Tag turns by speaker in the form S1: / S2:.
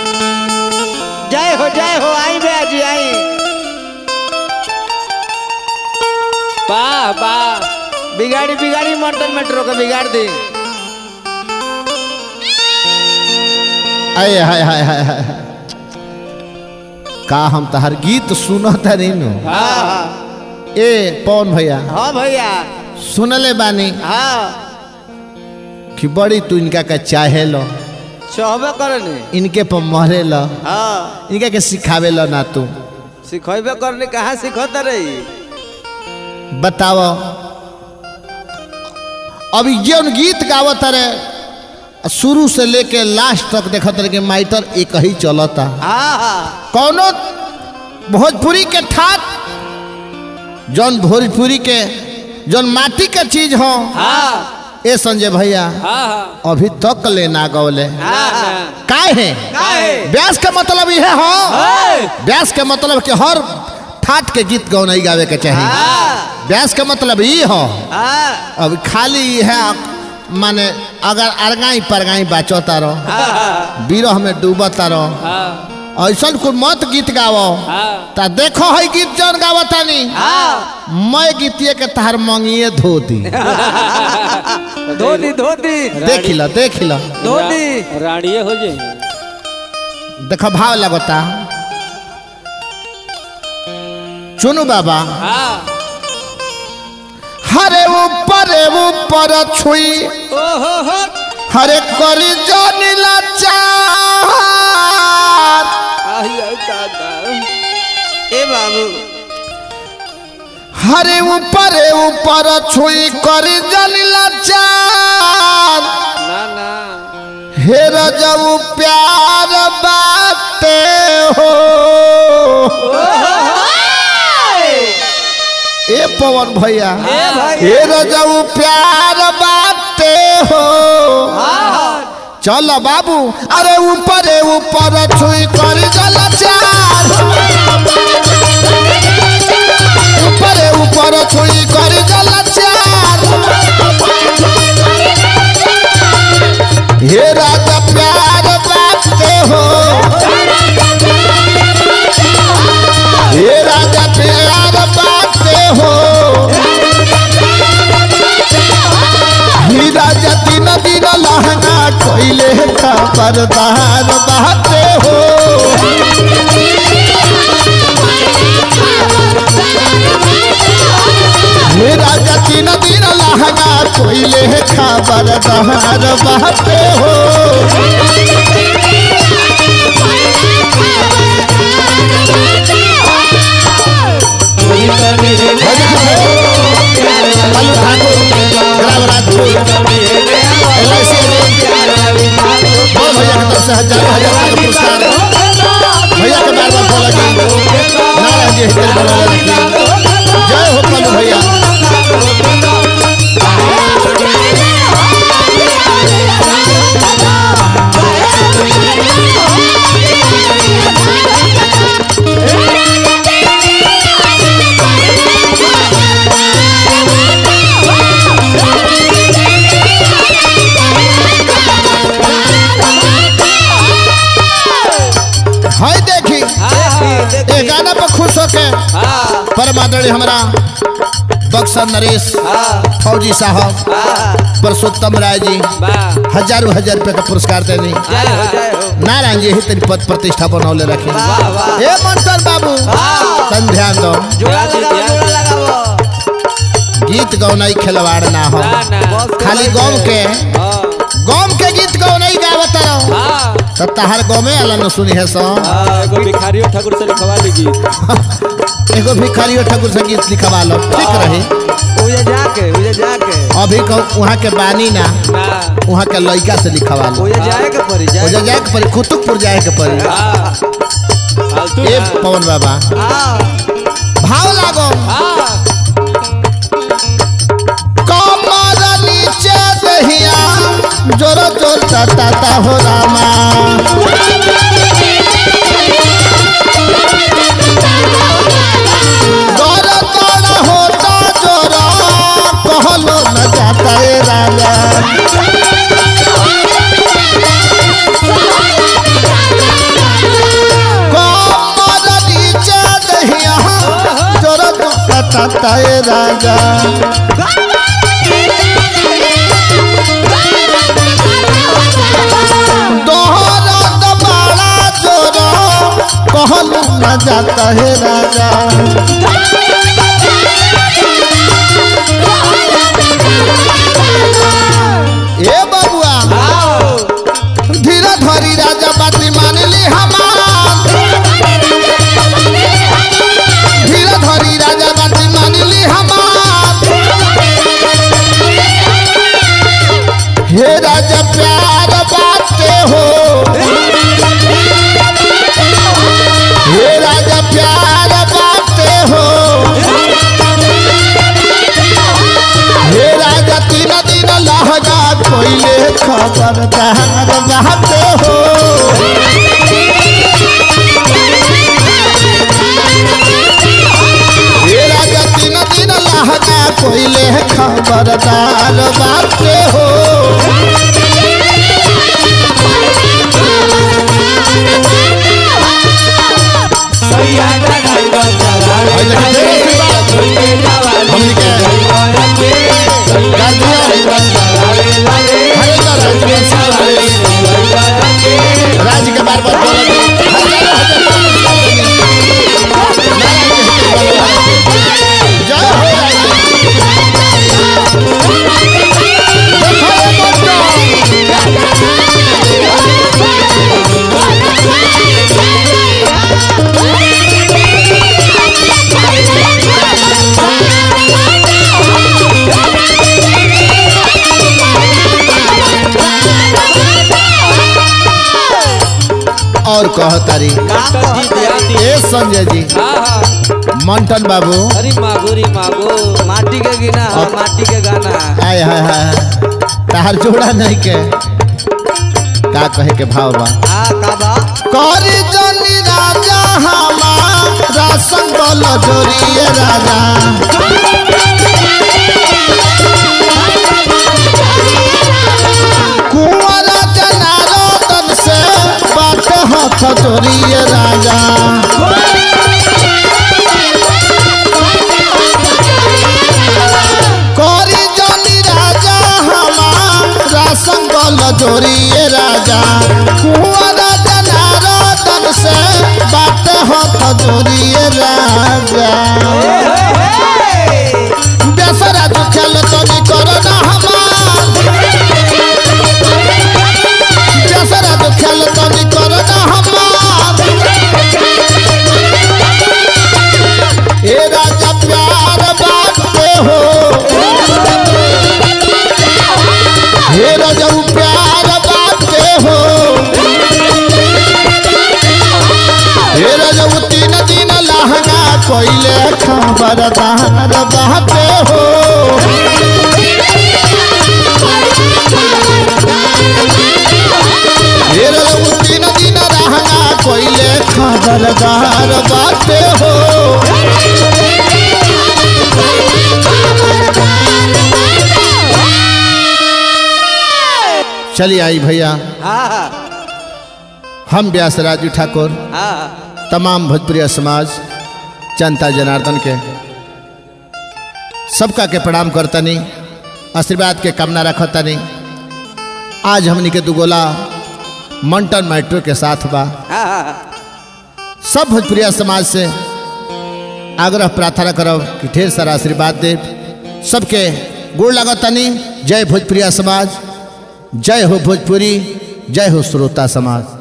S1: जय हो आई भैया जी आई। वाह वाह बिगाड़ी बिगाड़ी मॉडल मेट्रो को बिगाड़ दी।
S2: आए हाय हाय हाय हाय का हम तहर गीत सुनता नहीं।
S1: हाँ
S2: ए पवन भैया।
S1: हाँ भैया
S2: सुनले बानी।
S1: हाँ
S2: कि बड़ी तू इनका का चाहे लो
S1: चाहबे करनी
S2: इनके पर मरे लो।
S1: हाँ
S2: इनका के सिखावे लो ना तू
S1: सिखेबे करनी कहाँ सिखत रही
S2: बताओ। अभी जो गीत गावत रे शुरू से लेके लास्ट तक देखत रहे कि माइटर एक ही चलता।
S1: हाँ
S2: कौनो भोजपुरी के ठाट जौन भोजपुरी के जौन माटी के चीज हो।
S1: हाँ
S2: ए संजय भैया
S1: हाँ
S2: अभी तक ले ना गौले
S1: हाँ
S2: काहे व्यास का मतलब यह हो। व्यास के मतलब कि हर ठाट के गीत गौनाई गावे के चाहिए। व्यास का मतलब ये हो। अब खाली है माने अगर अरगाई परगाई बाचोता रहो बिरह में डूबता रहो ऐसा कोई मत गीत गावो ता देखो है गीत जौन गावता नहीं मैं गीतिए के तहर मंगिए धोती
S1: धोती धोती
S2: देख लो
S1: धोती रानिये हो जाए।
S2: देखो भाव लगता चुनु बाबा। हरे ऊपर छुई हरे करी जनिला चार।
S1: ए बाबू
S2: हरे ऊपर छुई करी जनिला चार।
S1: ना ना
S2: हे रजऊ प्यार बाटे हो। ए पवन भैया हे रजऊ प्यार बाटे हो। चलो बाबू अरे ऊपर छुई कर जला चार। ऊपर छुई कर जला चार। हे राजा प्यार बाटे हो। हे राजा प्यार बाटे हो। ही राजा दिन दिन लहंगा कोइले का परदार बाटे हो। हे राजा दिन दिन लहंगा कोइले का परदार बाटे हो। हजारों हजार पुरस्कार भैया के बार बार बोला नारायण जी जय हो पल्लू भैया। गाना पर खुश होके परमादरणी हमारा बक्सर नरेश फौजी साहब पुरुषोत्तम राय जी हजारों हजार रुपए का पुरस्कार देने नारायण जी ही तेरी पद प्रतिष्ठा बनौले रखे। हे मंटर बाबू तन ध्यान दो गीत गौनाई खिलवाड़ ना हो। खाली गौम के गीत गौनाई गावत रहो तो तहार गौमे अला न सुनी है सो।
S1: एगो भिखारियो ठाकुर से लिखवा ली गीत।
S2: एगो भिखारियो ठाकुर से गीत लिखवा लो ठीक रही।
S1: उजे जाके
S2: अभी वहाँ के बानी ना वहाँ के लड़का से लिखवा लो।
S1: उजे जाए के परी
S2: कुतुबपुर जाए के परी। ए पवन बाबा भाव लागो कमर नीचे दहिया जोर जोर ताता हो रामा। जोर तोड़ होता जोर कहलो न जाता है राजा। सहल न जाता है राजा। ए बबुआ धीरा धरी राजा बाती मान ली हमार, धीरा धरी राजा बाती मान ली हमार। हे राजा प्यार बाते हो, हे राजा प्यार बाते हो, हे राजा तीन दिन लहगा कोइले खबरदार बाते हो। हे राजा तीन दिन लहगा कोइले खबरदार बाते हो। राज के बार बार और कह तारी ए संजय जी मंटन बाबू
S1: अरे मागोरी मागो माटी के गिना माटी के गाना
S2: आय हाय हाय तार जोड़ा नहीं के का कहे के भाव बा करी जनी राजा हमारा संगल जोरिए राजा। कुंवरा जनार्दन से बात हाथ जोरिए राजा। करी जनी राजा हमारा संगल जोरिए राजा। कुंवरा जनार्दन से बात हाथ जोरिए राजा। बेसरा तू खेल तो भी करो ना हमार, बेसरा तू खेल तो भी करो ना हमार। ए राजा प्यार बाटे हो, हे राजा प्यार बाटे हो, हे राजा तीन दिन लहंगा कोइले खबरदार बाटे हो। हे राजा तीन दिन लहंगा कोइले खबरदार बाटे हो। चलिए आई भैया हम व्यास राजू ठाकुर तमाम भोजपुरी समाज जनता जनार्दन के सबका के प्रणाम करतनी, आशीर्वाद के कामना रखतनी। आज हमनी के दुगोला मंटन माइट्रो के साथ बा। सब भोजपुरी समाज से आग्रह प्रार्थना करब कि ढेर सारा आशीर्वाद दे। सबके गोड़ लगतनी। जय भोजपुरी समाज, जय हो भोजपुरी, जय हो श्रोता समाज।